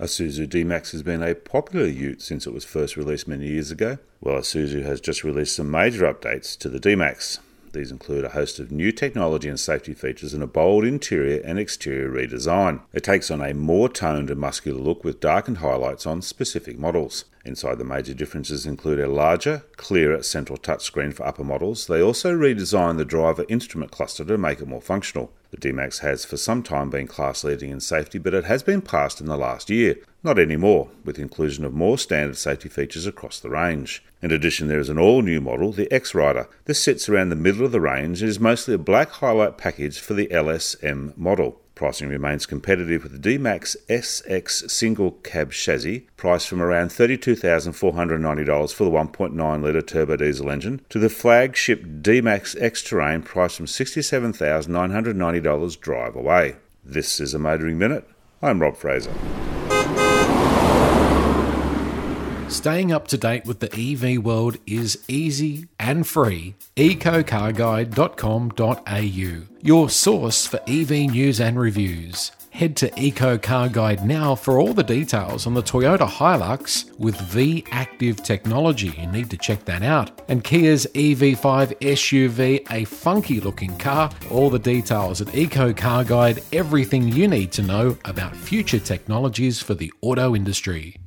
Isuzu D-Max has been a popular ute since it was first released many years ago. Well, Isuzu has just released some major updates to the D-Max. These include a host of new technology and safety features and a bold interior and exterior redesign. It takes on a more toned and muscular look with darkened highlights on specific models. Inside, the major differences include a larger, clearer central touchscreen for upper models. They also redesigned the driver instrument cluster to make it more functional. The D-Max has for some time been class-leading in safety, but it has been passed in the last year. Not anymore, with the inclusion of more standard safety features across the range. In addition, there is an all-new model, the X-Rider. This sits around the middle of the range and is mostly a black highlight package for the LSM model. Pricing remains competitive with the D-Max SX single cab chassis, priced from around $32,490 for the 1.9-litre turbo diesel engine, to the flagship D-Max X-Terrain, priced from $67,990 drive away. This is a Motoring Minute. I'm Rob Fraser. Staying up to date with the EV world is easy and free. ecocarguide.com.au, your source for EV news and reviews. Head to Eco Car Guide now for all the details on the Toyota Hilux with V-Active technology. You need to check that out. And Kia's EV5 SUV, a funky looking car. All the details at Eco Car Guide, everything you need to know about future technologies for the auto industry.